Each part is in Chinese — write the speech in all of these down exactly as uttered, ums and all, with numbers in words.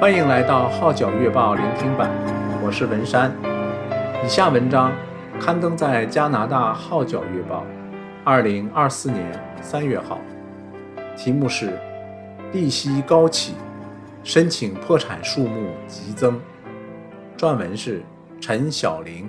欢迎来到号角月报聆听版，我是文山。以下文章刊登在加拿大号角月报二零二四年三月号，题目是利息高企，申请破产数目急增，撰文是陈晓玲。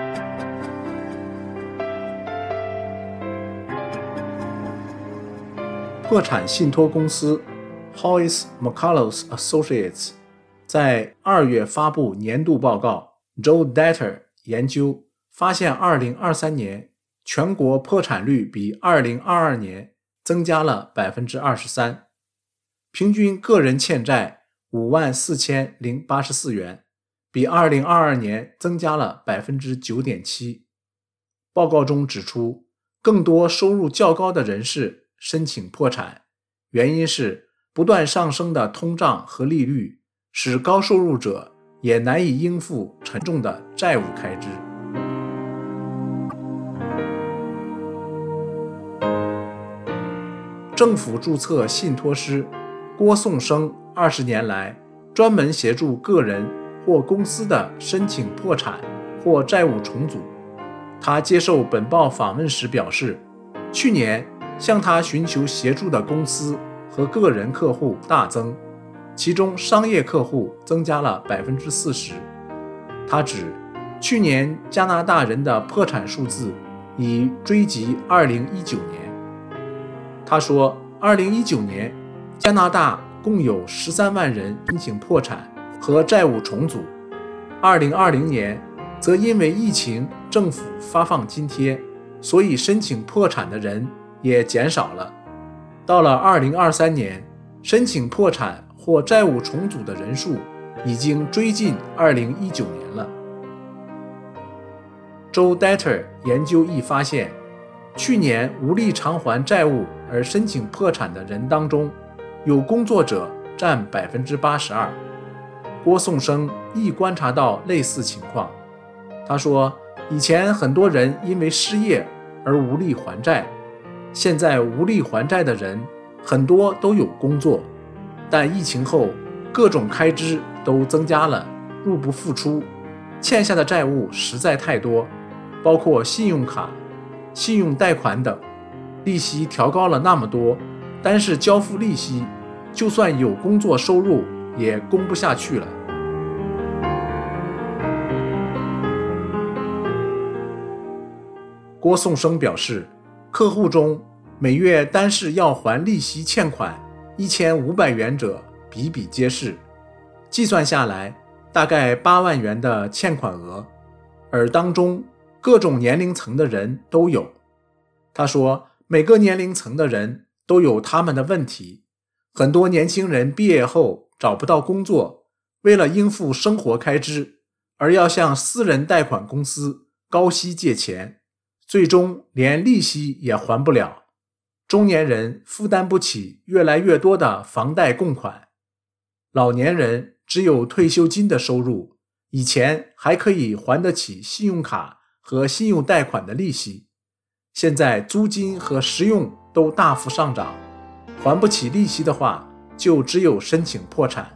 破产信托公司 Horace McCullough Associates 在二月发布年度报告 Joe Data 研究，发现二零二三年全国破产率比二零二二年增加了 百分之二十三， 平均个人欠债五万四千零八十四元，比二零二二年增加了 百分之九点七。 报告中指出，更多收入较高的人士申请破产，原因是不断上升的通胀和利率使高收入者也难以应付沉重的债务开支。政府注册信托师郭颂生二十年来专门协助个人或公司的申请破产或债务重组。他接受本报访问时表示，去年向他寻求协助的公司和个人客户大增，其中商业客户增加了 百分之四十。 他指去年加拿大人的破产数字已追及二零一九年。他说二零一九年加拿大共有十三万人申请破产和债务重组，二零二零年则因为疫情政府发放津贴，所以申请破产的人也减少了。到了二零二三年，申请破产或债务重组的人数已经追近二零一九年了。Joe Data 研究亦发现，去年无力偿还债务而申请破产的人当中，有工作者占 百分之八十二。 郭颂生亦观察到类似情况。他说，以前很多人因为失业而无力还债，现在无力还债的人很多都有工作，但疫情后各种开支都增加了，入不敷出，欠下的债务实在太多，包括信用卡、信用贷款等，利息调高了那么多，单是交付利息，就算有工作收入也供不下去了。郭颂生表示，客户中每月单是要还利息欠款一千五百元者比比皆是，计算下来大概八万元的欠款额，而当中各种年龄层的人都有。他说，每个年龄层的人都有他们的问题，很多年轻人毕业后找不到工作，为了应付生活开支而要向私人贷款公司高息借钱，最终连利息也还不了。中年人负担不起越来越多的房贷供款，老年人只有退休金的收入，以前还可以还得起信用卡和信用贷款的利息，现在租金和食用都大幅上涨，还不起利息的话，就只有申请破产。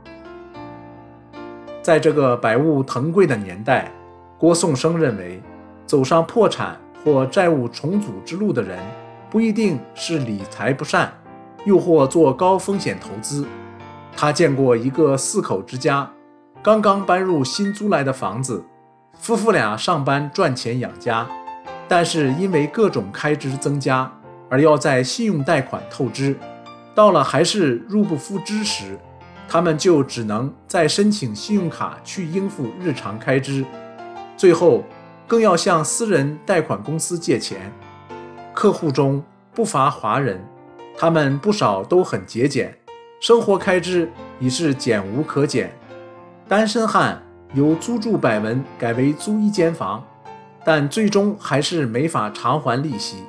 在这个百物腾贵的年代，郭颂生认为，走上破产或债务重组之路的人不一定是理财不善，又或做高风险投资。他见过一个四口之家，刚刚搬入新租来的房子，夫妇俩上班赚钱养家，但是因为各种开支增加而要在信用贷款透支，到了还是入不敷支时，他们就只能再申请信用卡去应付日常开支，最后更要向私人贷款公司借钱。客户中不乏华人，他们不少都很节俭，生活开支已是减无可减。单身汉由租住百文改为租一间房，但最终还是没法偿还利息。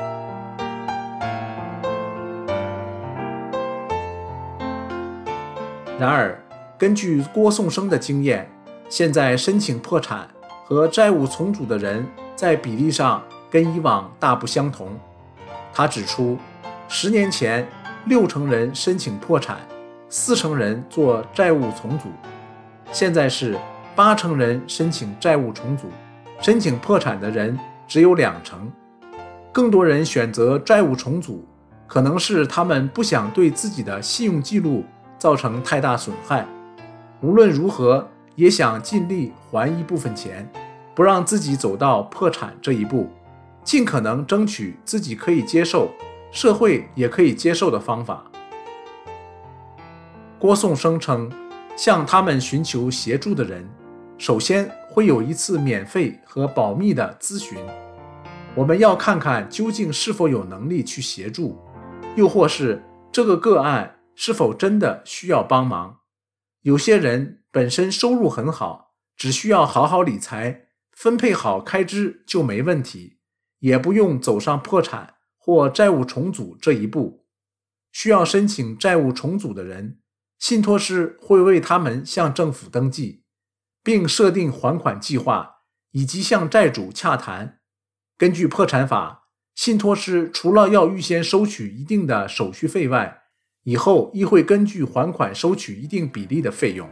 然而，根据郭颂生的经验，现在申请破产和债务重组的人在比例上跟以往大不相同。他指出，十年前六成人申请破产， 四成人做债务重组，现在是八成人申请债务重组，申请破产的人只有两成。更多人选择债务重组，可能是他们不想对自己的信用记录造成太大损害，无论如何也想尽力还一部分钱，不让自己走到破产这一步，尽可能争取自己可以接受、社会也可以接受的方法。郭颂声称，向他们寻求协助的人，首先会有一次免费和保密的咨询，我们要看看究竟是否有能力去协助，又或是这个个案是否真的需要帮忙。有些人本身收入很好，只需要好好理财，分配好开支就没问题，也不用走上破产或债务重组这一步。需要申请债务重组的人，信托师会为他们向政府登记，并设定还款计划，以及向债主洽谈。根据破产法，信托师除了要预先收取一定的手续费外，以后亦会根据还款收取一定比例的费用。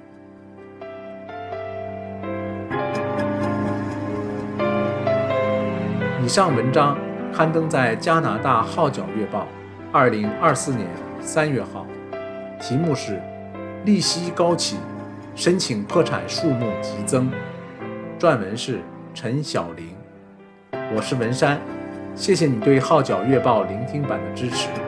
以上文章刊登在加拿大号角月报二零二四年三月号，题目是利息高企，申请破产数目急增，撰文是陈晓玲。我是文山，谢谢你对号角月报聆听版的支持。